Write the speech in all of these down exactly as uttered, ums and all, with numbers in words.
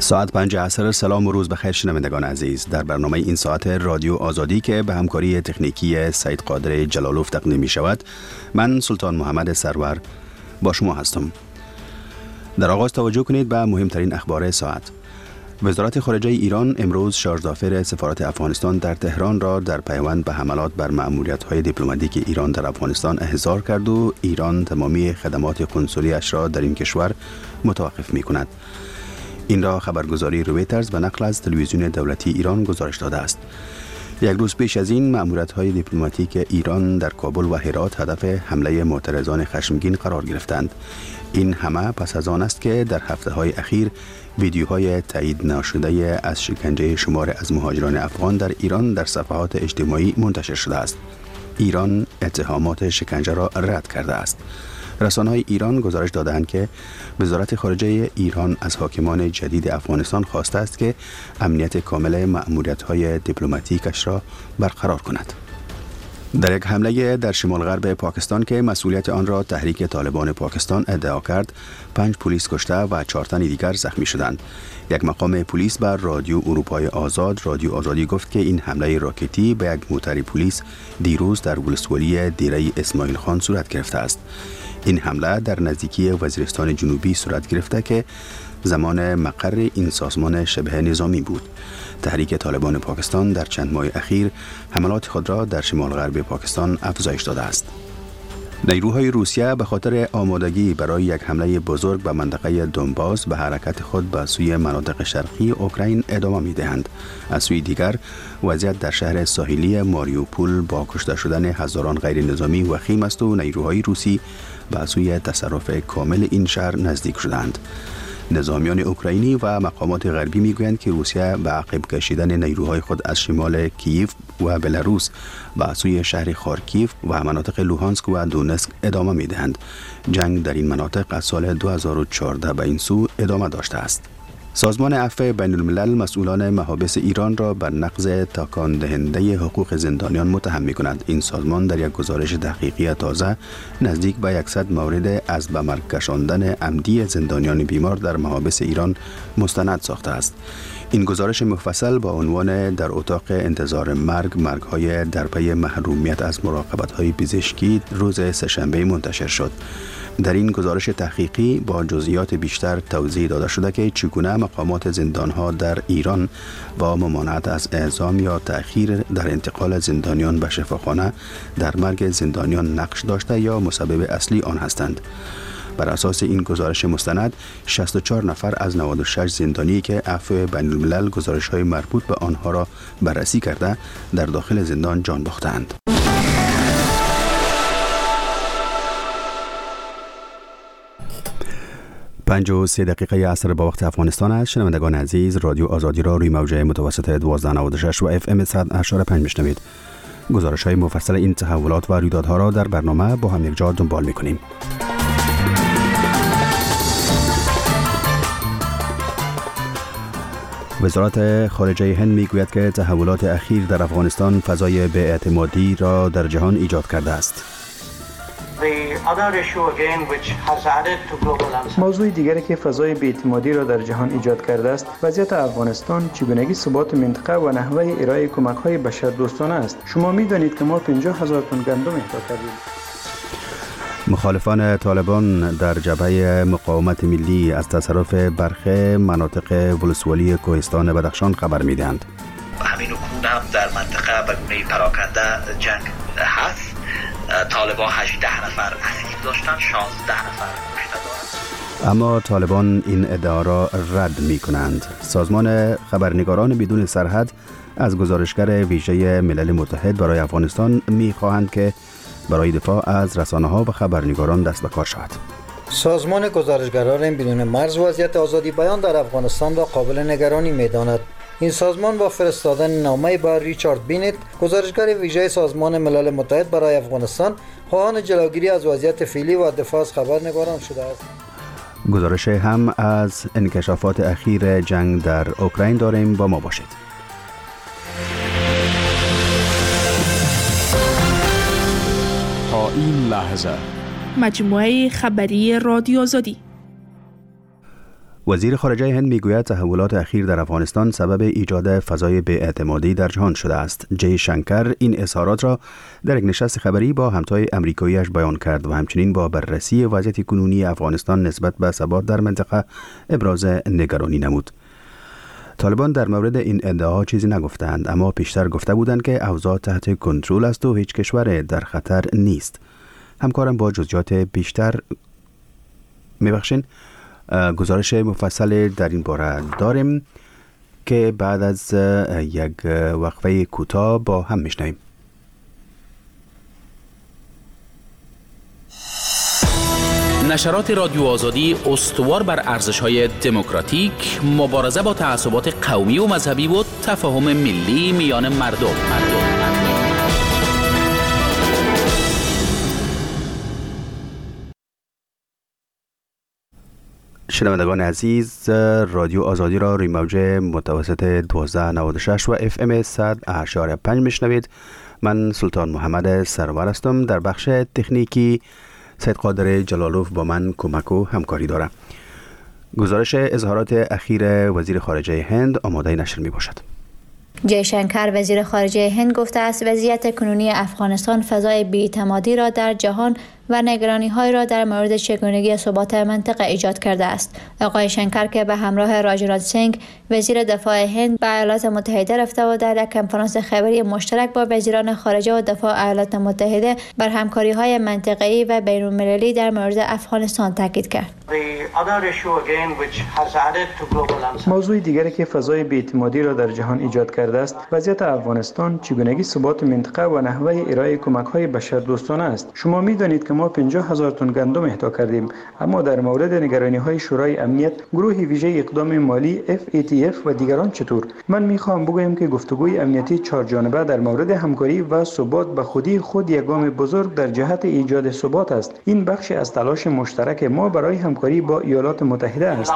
ساعت پنج عصر. سلام و روز بخیر شنوندگان عزیز. در برنامه این ساعت رادیو آزادی که به همکاری تکنیکی سید قادر جلالوف تقدیم می شود، من سلطان محمد سرور با شما هستم. در آغاز توجه کنید به مهمترین اخبار ساعت. وزارت خارجه ایران امروز شارژدافر سفارت افغانستان در تهران را در پیوند به حملات بر مأموریت‌های دیپلماتیک ایران در افغانستان احضار کرد و ایران تمامی خدمات کنسولی‌اش را در این کشور متوقف می‌کند. این را خبرگزاری رویترز به نقل از تلویزیون دولتی ایران گزارش داده است. یک روز پیش از این مأموریت‌های دیپلماتیک ایران در کابل و هرات هدف حمله معترضان خشمگین قرار گرفتند. این همه پس از آن است که در هفته‌های اخیر ویدیوهای تایید نشده از شکنجه شمار از مهاجران افغان در ایران در صفحات اجتماعی منتشر شده است. ایران اتهامات شکنجه را رد کرده است. رسانه‌های ایران گزارش دادند که وزارت خارجه ایران از حاکمان جدید افغانستان خواسته است که امنیت کامل مأموریت‌های دیپلماتیکش را برقرار کند. در یک حمله در شمال غرب پاکستان که مسئولیت آن را تحریک طالبان پاکستان ادعا کرد، پنج پلیس کشته و چهار تن دیگر زخمی شدند. یک مقام پلیس بر رادیو اروپای آزاد رادیو آزادی گفت که این حمله راکتی به یک موتر پلیس دیروز در ولسوالی دیره اسماعیل خان صورت گرفته است. این حمله در نزدیکی وزیرستان جنوبی صورت گرفته که زمان مقر این سازمان شبه نظامی بود. تحریک طالبان پاکستان در چند ماه اخیر حملات خود را در شمال غرب پاکستان افزایش داده است. نیروهای روسیه به خاطر آمادگی برای یک حمله بزرگ به منطقه دونباس به حرکت خود به سوی مناطق شرقی اوکراین ادامه می‌دهند. از سوی دیگر وضعیت در شهر ساحلی ماریوپول با کشته شدن هزاران غیر نظامی وخیم است و نیروهای روسی به سوی تصرف کامل این شهر نزدیک شدند. نظامیان اوکراینی و مقامات غربی میگویند که روسیه به عقب کشیدن نیروهای خود از شمال کییف و بلاروس به سوی شهر خارکیف و مناطق لوهانسک و دونسک ادامه میدهند. جنگ در این مناطق از سال دو هزار و چهارده به این سو ادامه داشته است. سازمان عفو بین الملل مسئولان محابس ایران را بر نقض تکان دهنده حقوق زندانیان متهم می کند. این سازمان در یک گزارش تحقیقی تازه نزدیک به صد مورد از به مرگ کشاندن عمدی زندانیان بیمار در محابس ایران مستند ساخته است. این گزارش مفصل با عنوان در اتاق انتظار مرگ مرگ‌های در پی محرومیت از مراقبت‌های پزشکی روز سه‌شنبه منتشر شد. در این گزارش تحقیقی با جزئیات بیشتر توضیح داده شده که چگونه مقامات زندانها در ایران با ممانعت از اعزام یا تأخیر در انتقال زندانیان به شفاخانه در مرگ زندانیان نقش داشته یا مسبب اصلی آن هستند. بر اساس این گزارش مستند شصت و چهار نفر از نود و شش زندانی که عفو بین الملل گزارش‌های مربوط به آنها را بررسی کرده در داخل زندان جان باختند. پنج و سه دقیقه عصر با وقت افغانستان است. شنوندگان عزیز، رادیو آزادی را روی موجه متوسط دوازده نود و شش و اف ام صد و هشت و پنج میشنوید. گزارش های مفصل این تحولات و رویدادها را در برنامه با هم یک جا دنبال میکنیم. وزارت خارجه هند میگوید که تحولات اخیر در افغانستان فضای بی‌اعتمادی را در جهان ایجاد کرده است. موضوع دیگری که فضای بی‌اعتمادی را در جهان ایجاد کرده است وضعیت افغانستان، چگونگی ثبات منطقه و نحوه ارائه کمک‌های بشردوستانه است. شما می‌دانید که ما پنجاه هزار تن گندم اهدا کردیم. مخالفان طالبان در جبهه مقاومت ملی از تصرف برخی مناطق ولسوالی کوهستان بدخشان خبر می‌دهند. همین اکنون هم در منطقه به گونه پراکنده جنگ هست. طالبان هجده نفر اسیر داشتن، شانزده نفر کشته دارند. اما طالبان این ادعا را رد می کنند. سازمان خبرنگاران بدون سرحد از گزارشگر ویژه ملل متحد برای افغانستان می خواهند که برای دفاع از رسانه‌ها و خبرنگاران دست به کار شود. سازمان گزارشگران بدون مرز وضعیت آزادی بیان در افغانستان را قابل نگرانی می داند. این سازمان با فرستادن نامه به ریچارد بینت، گزارشگر ویژه سازمان ملل متحد برای افغانستان، خواهان جلوگیری از وضعیت فعلی و دفاع از خبرنگاران شده است. گزارش هم از انکشافات اخیر جنگ در اوکراین داریم، با ما باشید. تا این لحظه مجموعه خبری رادیو آزادی. وزیر خارجه هند میگوید تحولات اخیر در افغانستان سبب ایجاد فضای بی‌اعتمادی در جهان شده است. جی شنکر این اظهارات را در یک نشست خبری با همتای امریکایی‌اش بیان کرد و همچنین با بررسی وضعیت کنونی افغانستان نسبت به ثبات در منطقه ابراز نگرانی نمود. طالبان در مورد این ادعا چیزی نگفتند، اما پیشتر گفته بودند که اوضاع تحت کنترل است و هیچ کشور در خطر نیست. همکارم با جزئیات بیشتر میبخشین گزارش مفصل در این باره داریم که بعد از یک وقفه کوتاه با هم میشنویم. نشرات رادیو آزادی استوار بر ارزش‌های دموکراتیک، مبارزه با تعصبات قومی و مذهبی و تفاهم ملی میان مردم. مردم. شنوندگان عزیز، رادیو آزادی را روی موج متوسط دوازده نود و شش و اف ام صد و هشت و پنج میشنوید. من سلطان محمد سرور هستم. در بخش تکنیکی سید قادر جلالوف با من کمک و همکاری دارم. گزارش اظهارات اخیر وزیر خارجه هند آماده نشر می باشد. جی شنکر وزیر خارجه هند گفته است وضعیت کنونی افغانستان فضای بی‌اعتمادی را در جهان و نگرانی‌های را در مورد چگونگی ثبات منطقه ایجاد کرده است. آقای شنکر که به همراه راجنات سینگ وزیر دفاع هند به ایالات متحده رفته و در یک کنفرانس خبری مشترک با وزیران خارجه و دفاع ایالات متحده بر همکاری‌های منطقه‌ای و بین‌المللی در مورد افغانستان تاکید کرد. موضوع دیگری که فضای بی‌اعتمادی را در جهان ایجاد کرده است وضعیت افغانستان، چگونگی ثبات منطقه و نحوه ارائه کمک‌های بشردوستانه است. شما می‌دانید که ما پنجاه هزار تن گندم اهدا کردیم، اما در مورد نگرانی‌های شورای امنیت، گروه ویژه اقدام مالی اف ای تی اف و دیگران چطور؟ من می‌خواهم بگویم که گفتگوی امنیتی چهارجانبه در مورد همکاری و ثبات به خودی خود یک گام بزرگ در جهت ایجاد ثبات است. این بخشی از تلاش مشترک ما برای همکاری با ایالات متحده است.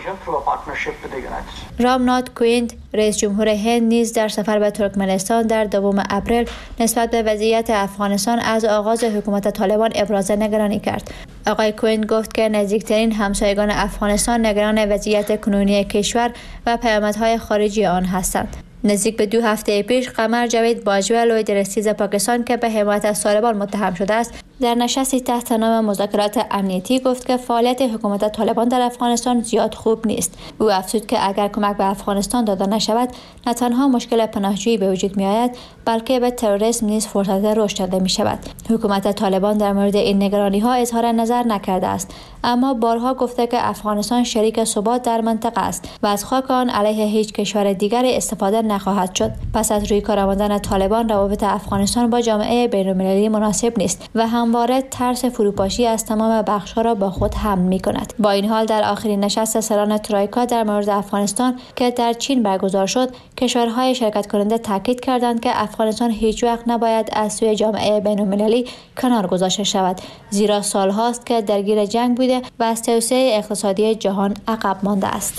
رامنات کویند رئیس جمهور هند نیز در سفر به ترکمنستان در دوم اپریل نسبت به وضعیت افغانستان از آغاز حکومت طالبان ابراز نگرانی کرد. آقای کویند گفت که نزدیکترین همسایگان افغانستان نگران وضعیت کنونی کشور و پیامدهای خارجی آن هستند. نزدیک به دو هفته پیش قمر جاوید باجوه لوی درستیز پاکستان که به حمایت از طالبان متهم شده است در نشستی تحت نام مذاکرات امنیتی گفت که فعالیت حکومت طالبان در افغانستان زیاد خوب نیست. او افزود که اگر کمک به افغانستان داده نشود نه تنها مشکل پناهجویی به وجود می آید بلکه به تروریسم نیز فرصت رشد داده می شود. حکومت طالبان در مورد این نگرانی ها اظهار نظر نکرده است، اما بارها گفته که افغانستان شریک ثبات در منطقه است و از خاک آن علیه هیچ کشور دیگری استفاده نخواهد شد. پس از روی کار آوردن طالبان روابط افغانستان با جامعه بین‌المللی مناسب نیست و همواره ترس فروپاشی از تمام بخش‌ها را با خود حمل می‌کند. با این حال در آخرین نشست سران ترویکا در مورد افغانستان که در چین برگزار شد، کشورهای شرکت کننده تاکید کردند که افغانستان هیچ وقت نباید از سوی جامعه بین‌المللی کنار گذاشته شود، زیرا سال‌هاست که درگیر جنگ بوده و از توسعه اقتصادی جهان عقب مانده است.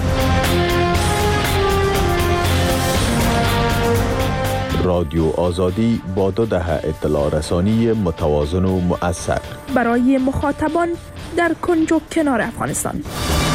رادیو آزادی با دو دهه اطلاع رسانی متوازن و مؤثر برای مخاطبان در کنج و کنار افغانستان.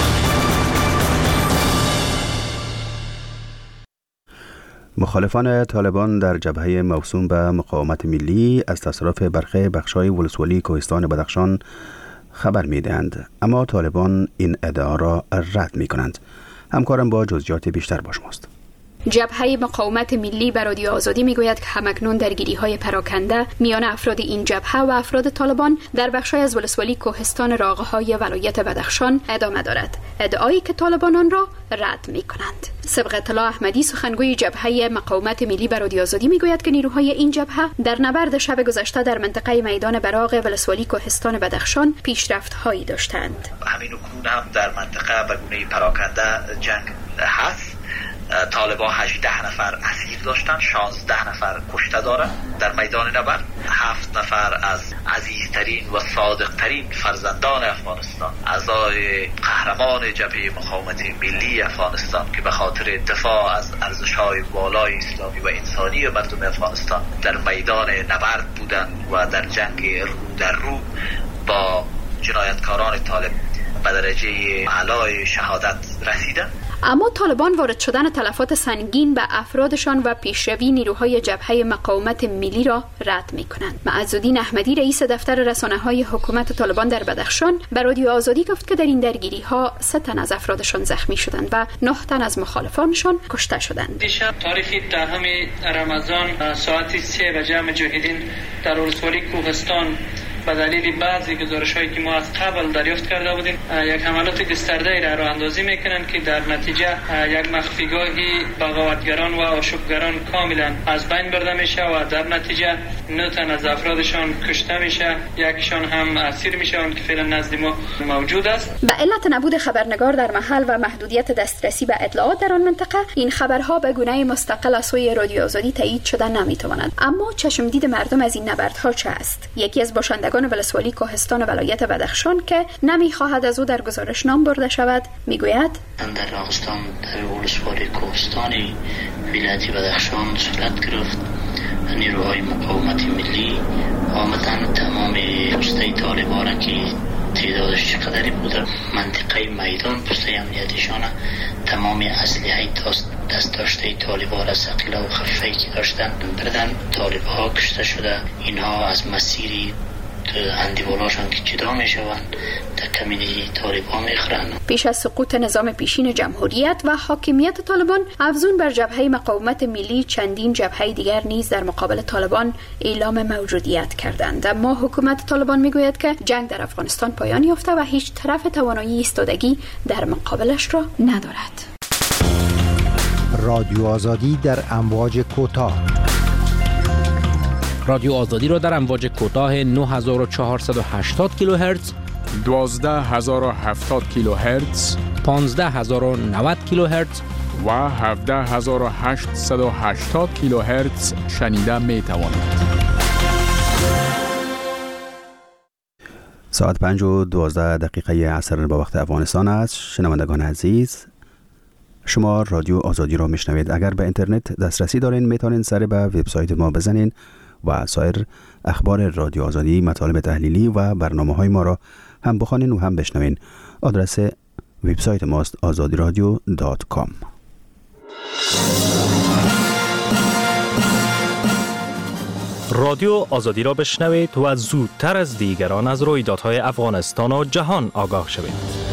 مخالفان طالبان در جبهه موسوم به مقاومت ملی از تصرف برخی بخش‌های ولسوالی کوهستان بدخشان خبر می‌دهند، اما طالبان این ادعا را رد می‌کنند. همکارم با جزئیات بیشتر با شماست. جبهه مقاومت ملی بر رادیو آزادی میگوید که همکنون درگیری‌های پراکنده میان افراد این جبهه و افراد طالبان در بخش‌های از ولسوالی کوهستان راغه‌های ولایت بدخشان ادامه دارد، ادعایی که طالبان آن را رد می‌کنند. سبق اطلاع احمدی سخنگوی جبهه مقاومت ملی بر رادیو آزادی میگوید که نیروهای این جبهه در نبرد شب گذشته در منطقه میدان براق ولسوالی کوهستان بدخشان پیشرفت‌هایی داشتند. همین اکنون هم در منطقه به گونه پراکنده جنگ هست. طالبان هجده نفر اسیر داشتن، شانزده نفر کشته دارند در میدان نبرد. هفت نفر از عزیزترین و صادقترین فرزندان افغانستان، اعضای قهرمان جبهه مقاومت ملی افغانستان که به خاطر دفاع از ارزش‌های والای اسلامی و انسانی مردم افغانستان در میدان نبرد بودند و در جنگ رو در رو با جنایتکاران طالب به درجه اعلای شهادت رسیدند. اما طالبان وارد شدن تلفات سنگین به افرادشان و پیشروی نیروهای جبهه مقاومت ملی را رد می‌کنند. معزالدین احمدی رئیس دفتر رسانه‌های حکومت طالبان در بدخشان به رادیو آزادی گفت که در این درگیری‌ها سه تن از افرادشان زخمی شدند و نه تن از مخالفانشان کشته شدند. دیشب تاریخ دهم رمضان ساعت سه بجه مجاهدین در ولسوالی کوهستان به دلیل بعضی گزارش‌هایی که ما از قبل دریافت کرده بودیم یک حملات گسترده را راه اندازی می‌کنند که در نتیجه یک مخفیگاهی بغاوتگران و آشوبگران کاملا از بین برده میشه و در نتیجه نه تن از افرادشان کشته میشه، یکیشان هم اسیر میشوند که فعلا نزد ما موجود است. به علت نبود خبرنگار در محل و محدودیت دسترسی به اطلاعات در آن منطقه، این خبرها به گونه مستقل از سوی رادیو آزادی تایید شده نمیتواند. اما چشمدید مردم از این نبردها چه است؟ یکی از باشندگان ولسوالی کوهستان ولایت بدخشان که نمیخواهد از او در گزارش نام برده شود میگوید در راغستان در ولسوالی کوهستانی ولایت بدخشان صورت گرفت. نیروهای مقاومت ملی آمدن تمام پسته طالبان که تعدادش چقدری بوده منطقه میدان پسته امنیتیشان تمام اسلحه دست داشته طالبان را ثقیله و خفیفی که داشتن بردن. طالبها کشته شده. اینها از مسیری اندیوالاشان که جدا می شوند در کمینی طالبان میخرند. پیش از سقوط نظام پیشین جمهوریت و حاکمیت طالبان، افزون بر جبهه مقاومت ملی چندین جبهه دیگر نیز در مقابل طالبان اعلام موجودیت کردند. اما حکومت طالبان میگوید که جنگ در افغانستان پایان یافته و هیچ طرف توانایی ایستادگی در مقابلش را ندارد. رادیو آزادی در امواج کوتاه. رادیو آزادی را در امواج کوتاه نه هزار و چهارصد و هشتاد کیلوهرتز، دوازده هزار و هفتاد کیلوهرتز، پانزده هزار و نود کیلوهرتز و هفده هزار و هشتصد و هشتاد کیلوهرتز شنیده می توانید. ساعت پنج و دوازده دقیقه عصر با وقت افغانستان است. شنوندگان عزیز، شما رادیو آزادی را میشنوید. اگر به اینترنت دسترسی دارین میتونین سر به وبسایت ما بزنین و سایر اخبار رادیو آزادی، مطالب تحلیلی و برنامه‌های ما را هم بخوانین و هم بشنوین. آدرس وبسایت ماست آزادی رادیو دات کام. رادیو آزادی را بشنوید و زودتر از دیگران از رویدادهای افغانستان و جهان آگاه شوید.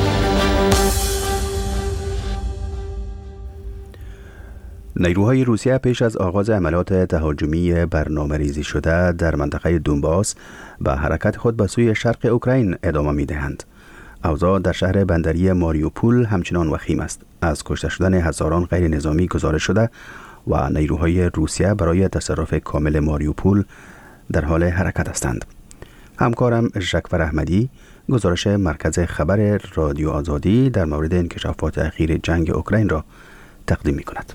نیروهای روسیه پیش از آغاز عملیات تهاجمی برنامه‌ریزی شده در منطقه دونباس به حرکت خود به سوی شرق اوکراین ادامه می‌دهند. اوضاع در شهر بندری ماریوپول همچنان وخیم است. از کشته شدن هزاران غیر نظامی گزارش شده و نیروهای روسیه برای تصرف کامل ماریوپول در حال حرکت هستند. همکارم ژکفر احمدی گزارش مرکز خبر رادیو آزادی در مورد انکشافات اخیر جنگ اوکراین را تقدیم می‌کند.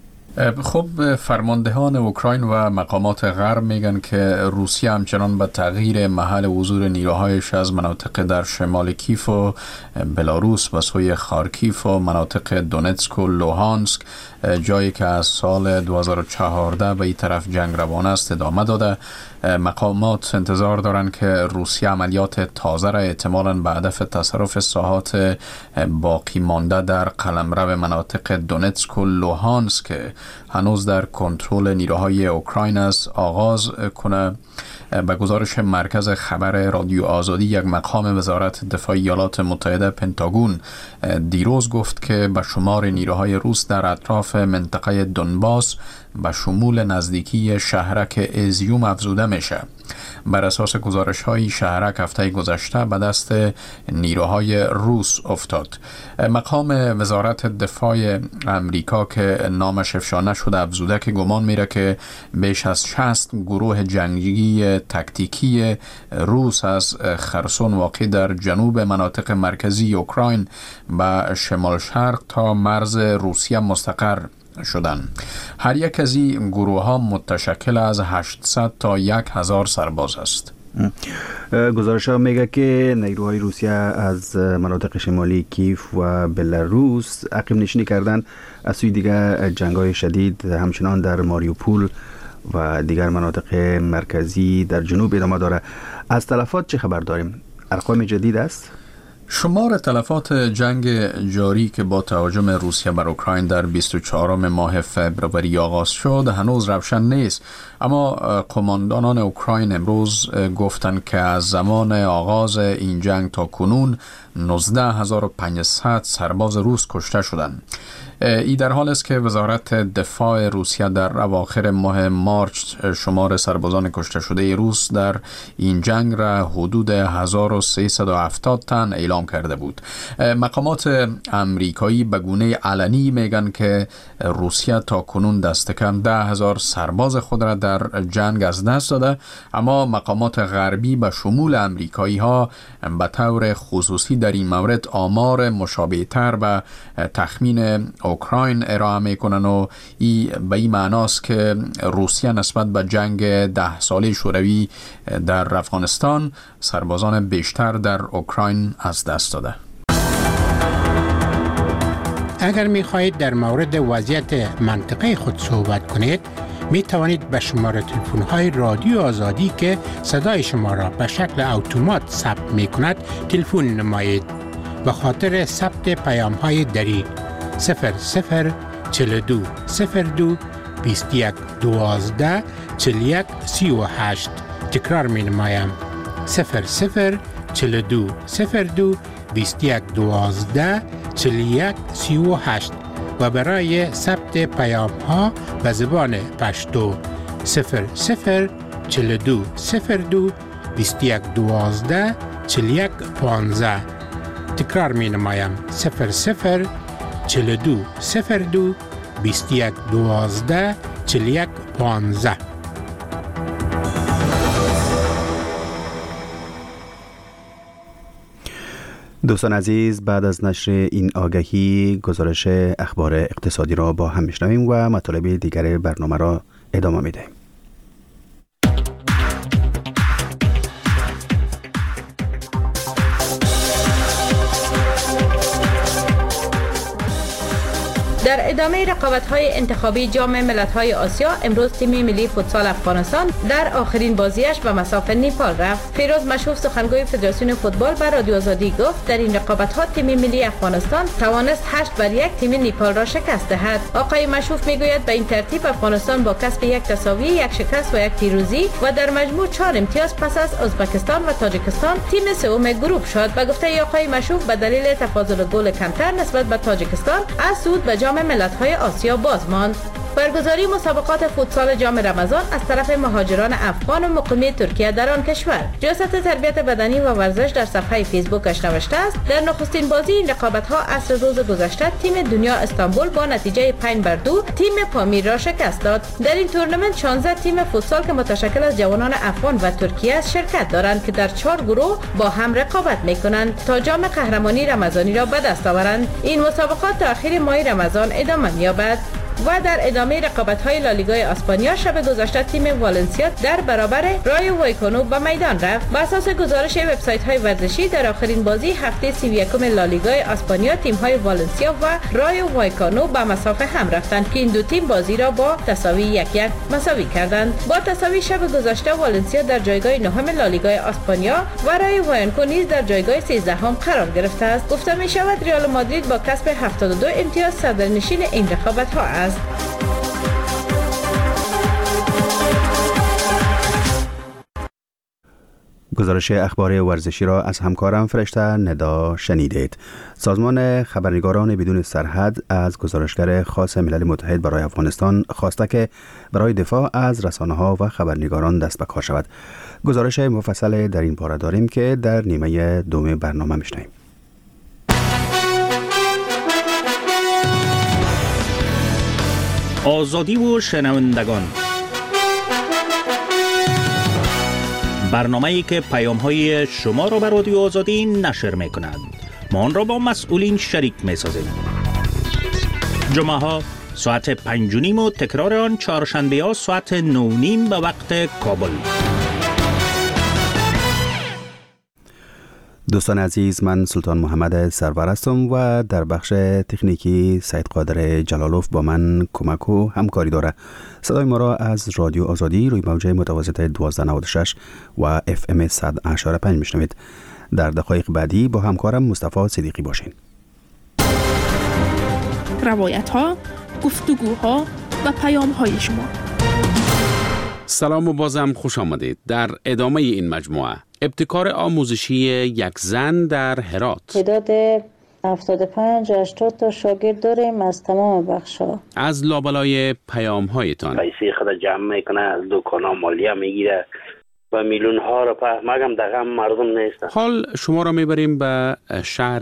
خب، فرماندهان اوکراین و مقامات غرب میگن که روسیه همچنان به تغییر محل حضور نیروهایش از مناطق در شمال کیف و بلاروس به سوی خارکیف و مناطق دونتسک و لوهانسک، جایی که از سال دو هزار و چهارده به این طرف جنگ روان است، ادامه داده. مقامات انتظار دارند که روسیه عملیات تازه را احتمالاً به هدف تصرف ساحات باقی مانده در قلمرو مناطق دونتسک و لوهانسک هنوز در کنترل نیروهای اوکراین است آغاز کنه. به گزارش مرکز خبر رادیو آزادی، یک مقام وزارت دفاع ایالات متحده پنتاگون دیروز گفت که به شمار نیروهای روس در اطراف منطقه دونباس به شمول نزدیکی شهرک ازیوم افزوده میشه. بر اساس گزارش های شهرک هفته گذشته به دست نیروهای روس افتاد. مقام وزارت دفاع امریکا که نامش افشا نشده افزوده که گمان میره که بیش از شصت گروه جنگی تکتیکی روس از خرسون واقع در جنوب مناطق مرکزی اوکراین به شمال شرق تا مرز روسیه مستقر شدن. هر یک از این گروه ها متشکل از هشتصد تا یک هزار سرباز است. گزارش ها میگه که نیروهای روسیه از مناطق شمالی کیف و بلاروس عقب نشینی کردن. از سوی دیگر جنگ های شدید همچنان در ماریوپول و دیگر مناطق مرکزی در جنوب ادامه داره. از تلفات چه خبر داریم؟ ارقام جدید است؟ شمار تلفات جنگ جاری که با تهاجم روسیه بر اوکراین در بیست و چهارم ماه فوریه آغاز شد هنوز روشن نیست، اما قماندانان اوکراین امروز گفتند که از زمان آغاز این جنگ تا کنون نوزده هزار و پانصد سرباز روس کشته شدند. ای در حال است که وزارت دفاع روسیه در اواخر ماه مارچ شمار سربازان کشته شده روس در این جنگ را حدود هزار و سیصد و هفتاد تن اعلام کرده بود. مقامات امریکایی به گونه علنی میگن که روسیه تا کنون دست کم ده هزار سرباز خود را در جنگ از دست داده، اما مقامات غربی به شمول امریکایی ها به طور خصوصی در این مورد آمار مشابه تر به تخمین اوکراین ارائه میکنن و ای به این معناست که روسیه نسبت به جنگ ده ساله شوروی در افغانستان سربازان بیشتر در اوکراین از دست داده. اگر می خواهید در مورد وضعیت منطقه خود صحبت کنید، می توانید به شماره تلفن های رادیو آزادی که صدای شما را به شکل اتومات ثبت می کند تلفن نمایید. به خاطر ثبت پیام های دری صفر صفر چهل و دو صفر دو بیست و یک دوازده چهل و یک سی و هشت تکرار می نمایم صفر صفر چهل و دو صفر دو بیست و یک دوازده چهل و یک سی و هشت و برای ثبت پیام ها به زبان پشتو صفر صفر چهل و دو صفر دو بیست و یک دوازده چهل و یک پانزده تکرار می نمایم صفر صفر چهل و دو صفر دو بیست و یک دوازده چهل و یک پانزده. دوستان عزیز، بعد از نشر این آگهی گزارش اخبار اقتصادی را با هم میشنویم و مطالب دیگر برنامه را ادامه میدهیم. در ادامه رقابت‌های انتخابی جام ملت‌های آسیا، امروز تیم ملی فوتسال افغانستان در آخرین بازیش به مساف نیپال رفت. فیروز مشوف سخنگوی فدراسیون فوتبال بر رادیو آزادی گفت در این رقابت‌ها تیم ملی افغانستان توانست هشت بر یک تیم نیپال را شکست دهد. آقای مشوف میگوید به این ترتیب افغانستان با کسب یک تساوی، یک شکست و یک پیروزی و در مجموع چهار امتیاز پس از ازبکستان و تاجیکستان تیم سوم گروه شد. به گفته آقای مشوف به دلیل تفاضل گل کمتر نسبت به تاجیکستان از صعود به جام ملت‌های آسیا باز ماند. برگزاری مسابقات فوتسال جام رمضان از طرف مهاجران افغان و مقیم ترکیه در آن کشور. ریاست تربیت بدنی و ورزش در صفحه فیسبوکش نوشته است در نخستین بازی این رقابت‌ها عصر روز گذشته تیم دنیا استانبول با نتیجه پنج بر دو تیم پامیر را شکست داد. در این تورنمنت شانزده تیم فوتسال که متشکل از جوانان افغان و ترکیه است شرکت دارند که در چهار گروه با هم رقابت می‌کنند تا جام قهرمانی رمضانی را به دست آورند. این مسابقات تا آخر ماه رمضان ادامه می‌یابد. و در ادامه رقابت‌های لالیگای اسپانیا شب گذشته تیم والنسیا در برابر رایو وایکانو به میدان رفت. بر اساس گزارش وبسایت‌های ورزشی در آخرین بازی هفته سی و یکم لالیگای اسپانیا تیم‌های والنسیا و رایو وایکانو به مسافه هم رفتند که این دو تیم بازی را با تساوی یک یک مساوی کردند. با تساوی شب گذشته والنسیا در جایگاه نهم لالیگای اسپانیا و رایو وایکانو نیز در جایگاه سیزدهم قرار گرفته است. گفته می‌شود رئال مادرید با کسب هفتاد و دو امتیاز صدرنشین این رقابت‌ها است. گزارش اخبار ورزشی را از همکارم فرشته ندا شنیدید. سازمان خبرنگاران بدون سرحد از گزارشگر خاص ملل متحد برای افغانستان خواسته که برای دفاع از رسانه‌ها و خبرنگاران دست به کار شود. گزارش مفصل در این باره داریم که در نیمه دوم برنامه میشنویم. آزادی و شنوندگان، برنامه‌ای که پیام‌های شما را به رادیو آزادی نشر می‌کند. ما آن را با مسئولین شریک می‌سازیم. جمعه‌ها ساعت پنج و نیم و تکرار آن چهارشنبه‌ها ساعت نه و نیم به وقت کابل. دوستان عزیز، من سلطان محمد سرور هستم و در بخش تکنیکی سید قادر جلالوف با من کمک و همکاری داره. صدای ما را از رادیو آزادی روی موج متوسط دوازده نود و شش و اف ام صد و هشت و پنج میشنوید. در دقایق بعدی با همکارم مصطفی صدیقی باشین. روایت ها، گفتگوها و پیام های شما. سلام و بازم خوش آمدید. در ادامه این مجموعه ابتکار آموزشی یک زن در هرات. تعداد هفتاد و پنج هشتاد تا شاگرد داریم از تمام بخش‌ها. از لابلای پیام هایتان پیسه خود جمع میکنه، از دکانا مالیه میگیره و میلیون ها رو فهمم دقیقا مردم نیستن. حال شما را میبریم به شهر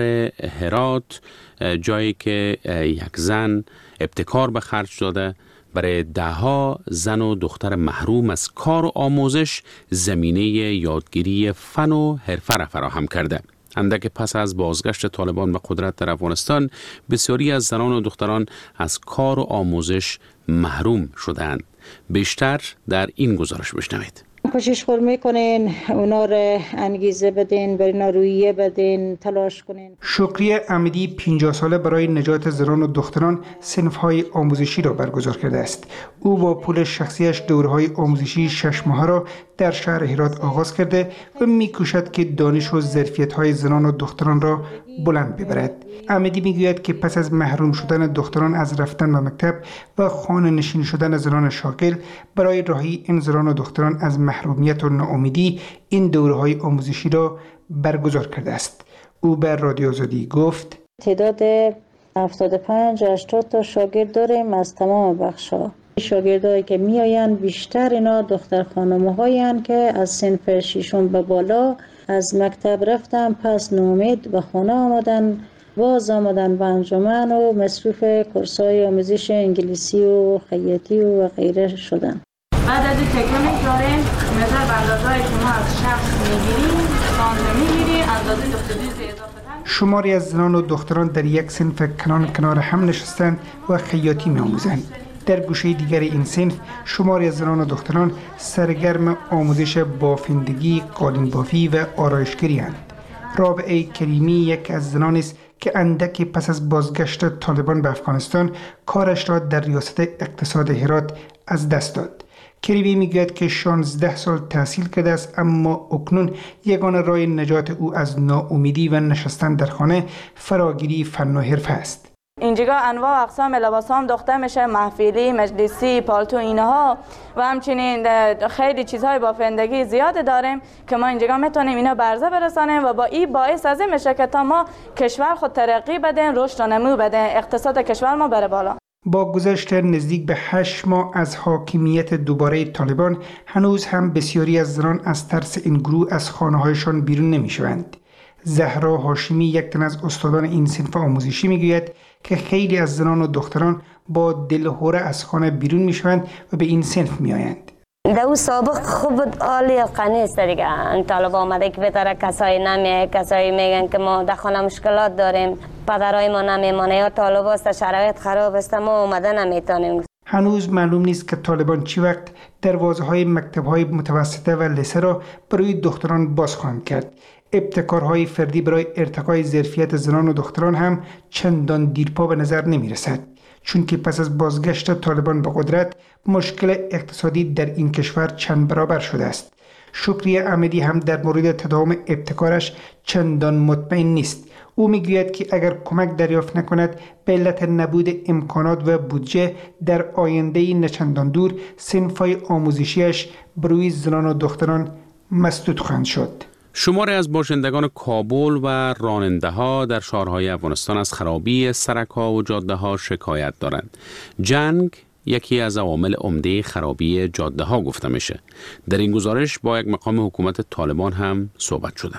هرات، جایی که یک زن ابتکار به خرج داده برای دهها زن و دختر محروم از کار و آموزش زمینه یادگیری فن و حرفه را فراهم کرده. اندک پس از بازگشت طالبان به قدرت در افغانستان، بسیاری از زنان و دختران از کار و آموزش محروم شدند. بیشتر در این گزارش بشنوید. کوشش خور میکنین اونا رو انگیزه بدین، بر اینا رویه بدین، تلاش کنین. شکریه امیدی پنجاه ساله برای نجات زنان و دختران صنف‌های آموزشی را برگزار کرده است. او با پول شخصیش دوره‌های آموزشی شش ماهه را در شهر هرات آغاز کرده و می‌کوشد که دانش و ظرفیت‌های زنان و دختران را بلند ببرد. امیدی میگوید که پس از محروم شدن دختران از رفتن به مکتب و خانه نشین شدن زنان شاغل، برای رهایی این زنان و دختران از محرومیت و ناامیدی این دوره‌های آموزشی را برگزار کرده است. او به رادیو آزادی گفت: تعداد هفتاد و پنج هشتاد تا شاگرد داریم از تمام بخش‌ها. شاگردایی که میآیند بیشتر اینا دختر خانم‌هایی هستند که از صنف ششم به بالا از مکتب رفتن، پس ناامید به خانه آمدن، باز آمدن به انجمن و مصروف کورس‌های آموزش انگلیسی و خیاطی و غیره شدن. بعد از تکه می‌ذاریم مثلا به اندازه‌ای شما از شخص می‌گیریم، سانته می‌گیریم، اندازه دختری اضافه. شماری از زنان و دختران در یک صنف کنار کنار هم نشستند و خیاطی می‌آموزند. در گوشه دیگر این صنف شماری از زنان و دختران سرگرم آموزش بافندگی، قالین بافی و آرایشگری اند. رابعه کریمی یک از زنان است که اندکی پس از بازگشت طالبان به افغانستان کارش را در ریاست اقتصاد هرات از دست داد. کریمی میگوید که شانزده سال تحصیل کرده است، اما اکنون یگانه راه نجات او از ناامیدی و نشستن در خانه فراگیری فن و حرفه است. اینجا انواع و اقسام لباس هم دوخته میشه، محفلی، مجلسی، پالتو، اینها و همچنین خیلی چیزهای بافندگی زیاد داریم که ما اینجا میتونیم اینا برزه برسانیم و با این باعث از این میشه که تا ما کشور خود ترقی بدن، رشد و نمو بدن، اقتصاد کشور ما بره بالا. با گذشت نزدیک به هشت ماه از حاکمیت دوباره طالبان، هنوز هم بسیاری از زنان از ترس این گروه از خانه‌هایشان بیرون نمیشوند. زهرا هاشمی، یک تن از استادان این صنف آموزشی، میگوید که خیلی از زنان و دختران با دلهوره از خانه بیرون میشوند و به این صنف میآیند. دو سابق خوب عالی قنی است دیگه. طالب آمده که بهتره کسایی نمیه، کسایی میگن که ما در خانه مشکلات داریم، پدرای ما نمیمانه یا طالب است، شرایط خراب است، ما اومده نمیتونیم. هنوز معلوم نیست که طالبان چی وقت دروازه های مکتب های متوسطه و لیسه را برای دختران باز خواهند کرد. ابتکارهای فردی برای ارتقای ظرفیت زنان و دختران هم چندان دیرپا به نظر نمی رسد، چون که پس از بازگشت طالبان به قدرت مشکل اقتصادی در این کشور چند برابر شده است. شکریه امیدی هم در مورد تداوم ابتکارش چندان مطمئن نیست. او میگوید که اگر کمک دریافت نکند به علت نبود امکانات و بودجه، در آینده نچندان دور صنف‌های آموزشیش بروی زنان و دختران مسدود خواهند شد. شماری از باشندگان کابل و راننده‌ها در شهرهای افغانستان از خرابی سرک‌ها و جاده‌ها شکایت دارند. جنگ یکی از عوامل عمده خرابی جاده‌ها گفته میشه. در این گزارش با یک مقام حکومت طالبان هم صحبت شده.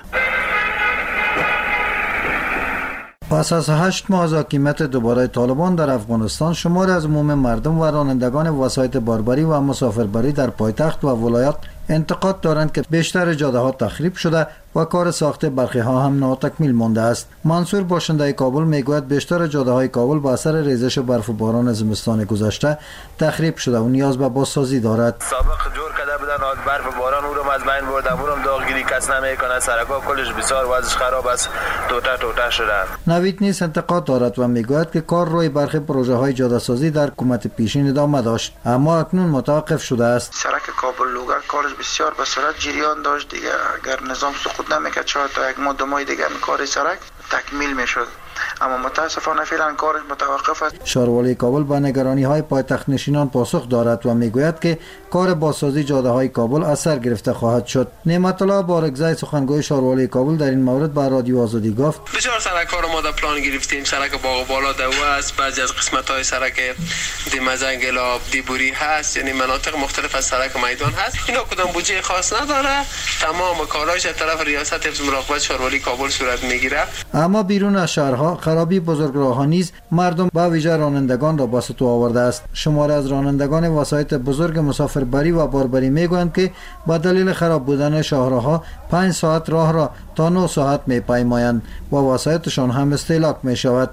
پس از هشت ماه از حاکمیت دوباره طالبان در افغانستان، شماری از عموم مردم و رانندگان وسایط باربری و مسافربری در پایتخت و ولایات انتقاد دارند که بیشتر جاده ها تخریب شده و کار ساخت برخی ها هم ناتکمیل مانده است. منصور باشنده کابل میگوید بیشتر جاده های کابل با اثر ریزش برف و باران زمستان گذشته تخریب شده و نیاز به بازسازی دارد. سابق جور کرده بودن، برف باران او رو از بین بردم، او رو داغگیری کس نمیکنه، سرکا کلش بسیار وضعش خراب است، توته توته شده. نوید نیز انتقاد دارد و میگوید که کار روی برخی پروژه های جاده سازی در حکومت پیشین ادامه داشت اما اکنون متوقف شده است. سرک کابل لوگر کارش بسیار به سرعت جریان داشت، دیگه اگر نظام سقوط نمیکرد شاید تا یک ماه دو ماه دیگه کار سرک تکمیل میشد، اما متاسفانه فعلا کارش متوقف است. شاروالی کابل با نگرانی های پایتخت نشینان پاسخ دارد و میگوید که کار بازسازی جاده های کابل از سر گرفته خواهد شد. نعمت الله بارگزای سخنگوی شاروالی کابل در این مورد به رادیو آزادی گفت: بسیار سرک ها رو ما در پلان گرفتیم، سرک باغ بالا دو است، بعضی از قسمت های سرک دی مزنگلاب دیبوری هست، یعنی مناطق مختلف از سرک میدان هست. اینا کدام بودجه خاص نداره، تمام کاراش از طرف ریاست حفظ مراقبت شاروالی کابل صورت میگیره. اما بیرون از شهرها خرابی بزرگراه‌ها نیز مردم با ویژه رانندگان را با ستو آورده است. شماره از رانندگان وسایط بزرگ مسافربری و باربری میگویند که با دلیل خراب بودن شاهراه‌ها پنج ساعت راه را تا نه ساعت میپیمایند و وسایطشان هم استهلاک می شود.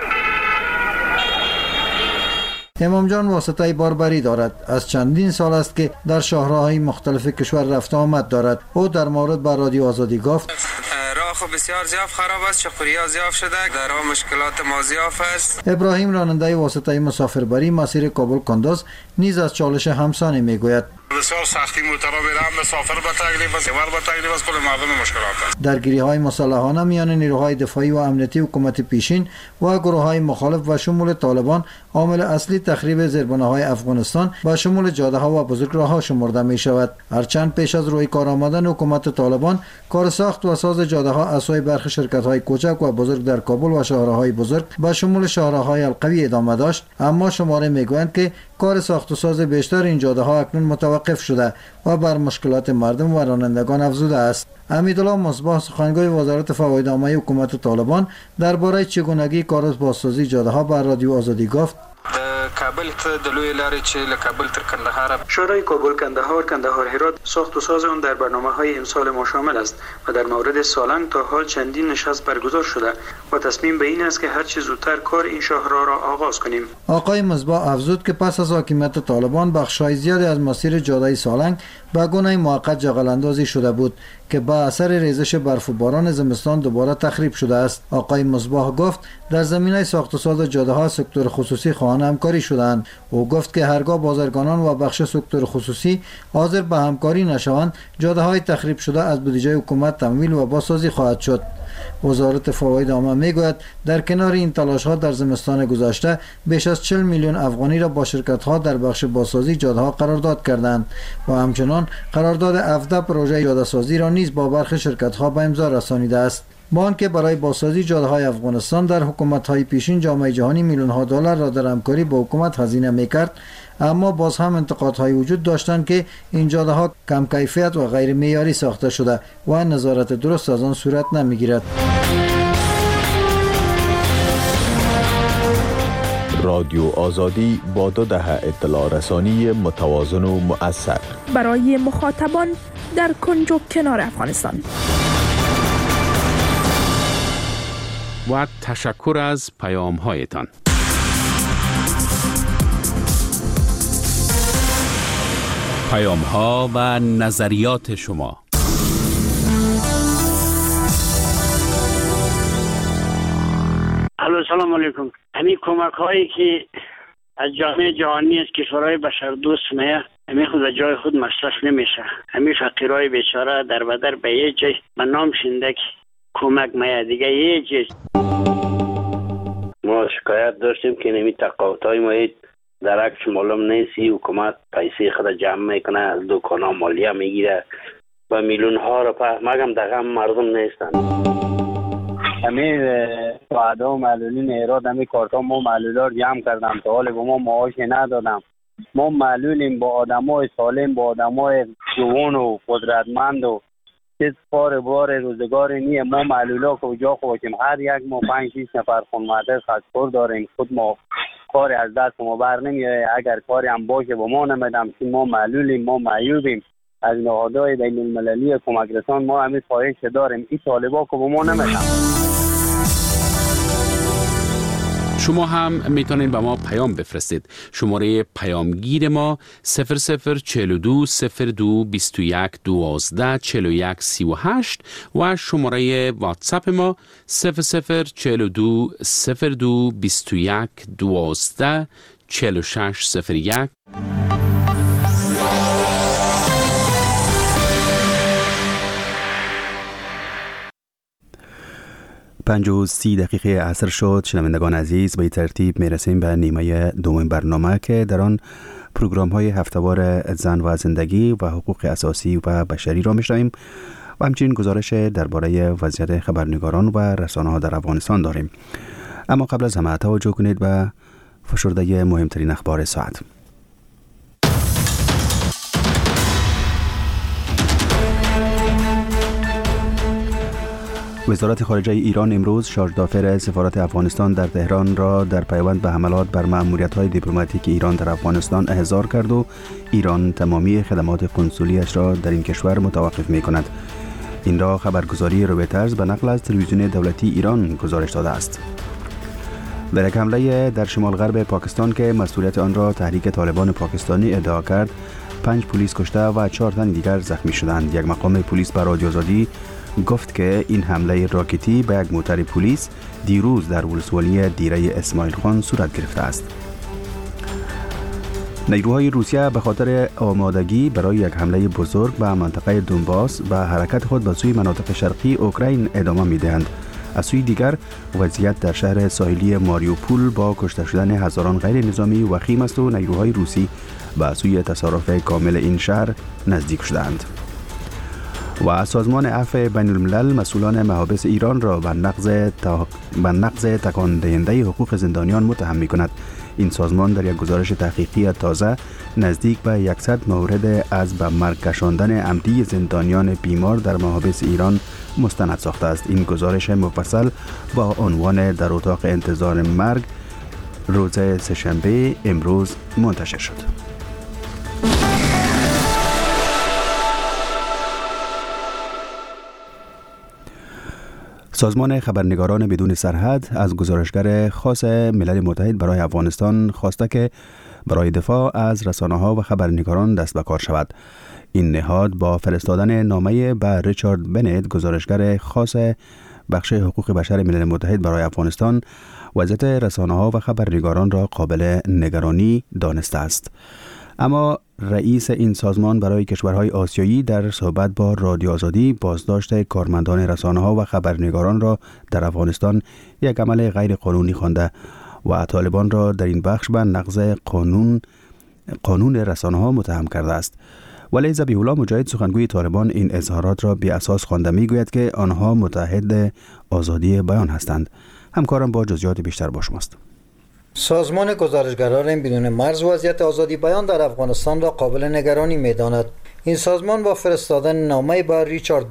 امام جان واسطه باربری دارد. از چندین سال است که در شاهراه‌های مختلف کشور رفت آمد دارد. او در مورد با رادیو آزادی گفت: راه خب بسیار زیاد خراب است، چقوریا زیاد شده، در راه مشکلات ما زیاد است. ابراهیم راننده واسطه مسافربری مسیر کابل کندوز نیز از چالش همسانی میگوید: بسیار سختی مترابط هم مسافر به تکلیف است، سوار به تکلیف است، کل مردم مشکلات است. درگیری‌های مسلحانه میان نیروهای دفاعی و امنیتی حکومت پیشین و گروه‌های مخالف و شمول طالبان عامل اصلی تخریب زیربناهای افغانستان با شمول جاده‌ها و بزرگراه‌ها شمرده می‌شود. هرچند پیش از روی کار آمدن حکومت طالبان کار ساخت و ساز جاده‌ها از سوی برخی شرکت‌های کوچک و بزرگ در کابل و شهرهای بزرگ با شمول شهرهای القوی ادامه داشت، اما شماره میگویند که کار ساخت و ساز بیشتر این جاده‌ها اکنون متوقف شده و بر مشکلات مردم و رانندگان افزوده است. امیدالله مصباح سخنگوی وزارت فوایدنامه حکومت طالبان درباره چگونگی کار بازسازی جاده‌ها بر رادیو آزادی گفت: کابل ته د لوی لارې چې له کابل تر کندهار شورای کابل کندهار کندهار هرات ساخت و ساز آن در برنامه‌های امسال ما شامل است و در مورد سالنگ تا حال چندین نشست برگزار شده و تصمیم به این است که هر چه زودتر کار این شاهراه را آغاز کنیم. آقای مصباح افزود که پس از حاکمیت طالبان بخش‌های زیادی از مسیر جاده سالنگ به گونه موقت جغلاندازی شده بود که با اثر ریزش برف و باران زمستان دوباره تخریب شده است. آقای مصباح گفت در زمینه ساخت و ساز جاده‌ها سکتور خصوصی خواهان همکاری شدند. او گفت که هرگاه بازرگانان و بخش سکتور خصوصی حاضر به همکاری نشوند، جاده‌های تخریب شده از بودجه حکومت تمویل و بازسازی خواهد شد. وزارت فواید عامه میگوید در کنار این تلاش‌ها در زمستان گذشته بیش از چهل میلیون افغانی را با شرکت‌ها در بخش بازسازی جاده‌ها قرارداد کردند و همچنان قرارداد هفده پروژه جاده‌سازی را نیز با برخی شرکت‌ها به امضا رسانیده است. با آنکه برای بازسازی جاده‌های افغانستان در حکومت‌های پیشین جامعه جهانی میلیون‌ها دلار را در همکاری با حکومت هزینه می‌کرد، اما باز هم انتقادهای وجود داشتند که این جاده‌ها کم کیفیت و غیر معیاری ساخته شده و نظارت درست از آن صورت نمی‌گیرد. رادیو آزادی با دو دهه اطلاع رسانی متوازن و مؤثر برای مخاطبان در کنج و کنار افغانستان. و تشکر از پیام هایتان. پیام ها و نظریات شما. الو سلام علیکم. همین کمک هایی که از جامعه جهانی از کشورهای بشردوست میه همین خود از جای خود مصرف نمیشه. همین فقیرهای بیچاره در بدر به یه جای به نام شنده که کمک میه دیگه یه جای. ما شکایت داشتیم که نمی تقاوت های ما درکش معلوم نیستی، حکومت پیسه خود جمع میکنه از دکان ها مالیه میگیره و میلیون ها رو مگم دقیقا مردم نیستن. همین وعده و معلولین ایراد همین کارتا ما معلولا رو جمع کردم تا حال به ما معاش ندادم. ما معلولیم با آدم های سالم، با آدم های جوان و قدرتمند و چیز کار بار روزگار نیه. ما معلولا کجا خوشیم، هر یک ما پنج شیش نفر خانواده خستور داریم، خود ما کاری از دست ما بر نمیاد. اگر کاری هم باشه با ما نمیدم چون ما معلولیم، ما معیوبیم. از نهادهای بین المللی کمک رسان ما همین خواهش داریم این طالبا که با ما نمیدم. شما هم میتونید به ما پیام بفرستید. شماره پیامگیر ما صفر صفر چهل و دو صفر دو بیست و یک دوازده چهل و یک سی و هشت و شماره واتساپ ما صفر صفر چهل و دو صفر دو بیست و یک دوازده چهل و شش صفر یک. پنج و سی دقیقه عصر شد. شنوندگان عزیز، به ترتیب میرسیم به نیمه دوم برنامه که در آن پروگرام های هفته‌وار زن و زندگی و حقوق اساسی و بشری را میشنویم و همچنین گزارش درباره وضعیت خبرنگاران و رسانه ها در افغانستان داریم. اما قبل از همه توجه کنید به فشرده مهمترین اخبار ساعت. وزارت خارجه ایران امروز شارژ دافر سفارت افغانستان در تهران را در پیوند به حملات بر مأموریت‌های دیپلماتیک ایران در افغانستان احضار کرد و ایران تمامی خدمات قنسولیش را در این کشور متوقف می‌کند. این را خبرگزاری رویترز به نقل از تلویزیون دولتی ایران گزارش داده است. در یک حمله در شمال غرب پاکستان که مسئولیت آن را تحریک طالبان پاکستانی ادعا کرد، پنج پلیس کشته و چهار تن دیگر زخمی شدند. یک مقام پلیس به رادیو آزادی گفت که این حمله راکتی به یک موتر پلیس دیروز در ولسوالی دیره اسماعیل خان صورت گرفته است. نیروهای روسیه به خاطر آمادگی برای یک حمله بزرگ به منطقه دونباس به حرکت خود به سوی مناطق شرقی اوکراین ادامه می‌دهند. از سوی دیگر وضعیت در شهر ساحلی ماریوپول با کشته شدن هزاران غیر نظامی وخیم است و نیروهای روسی به سوی تصرف کامل این شهر نزدیک شدند. و سازمان عفو بین الملل مسئولان محابس ایران را به نقض تا... به نقض تکان دهنده حقوق زندانیان متهم می کند. این سازمان در یک گزارش تحقیقی تازه نزدیک به صد مورد از به مرگ کشاندن عمدی زندانیان بیمار در محابس ایران مستند ساخته است. این گزارش مفصل با عنوان در اتاق انتظار مرگ روز سه‌شنبه امروز منتشر شد. سازمان خبرنگاران بدون سرحد از گزارشگر خاص ملل متحد برای افغانستان خواسته که برای دفاع از رسانه‌ها و خبرنگاران دست به کار شود. این نهاد با فرستادن نامه به ریچارد بنت، گزارشگر خاص بخش حقوق بشر ملل متحد برای افغانستان، وضعیت رسانه‌ها و خبرنگاران را قابل نگرانی دانسته است. اما رئیس این سازمان برای کشورهای آسیایی در صحبت با رادیو آزادی بازداشت کارمندان رسانه‌ها و خبرنگاران را در افغانستان یک عمل غیر قانونی خوانده و طالبان را در این بخش به نقض قانون قانون رسانه‌ها متهم کرده است. ولی ذبیح الله مجاهد، سخنگوی طالبان، این اظهارات را بی اساس خوانده می‌گوید که آنها متحد آزادی بیان هستند. همکارم با جزئیات بیشتر با شماست. سازمان گزارشگران بدون مرز وضعیت آزادی بیان در افغانستان را قابل نگرانی می‌داند. این سازمان با فرستادن نامه به ریچارد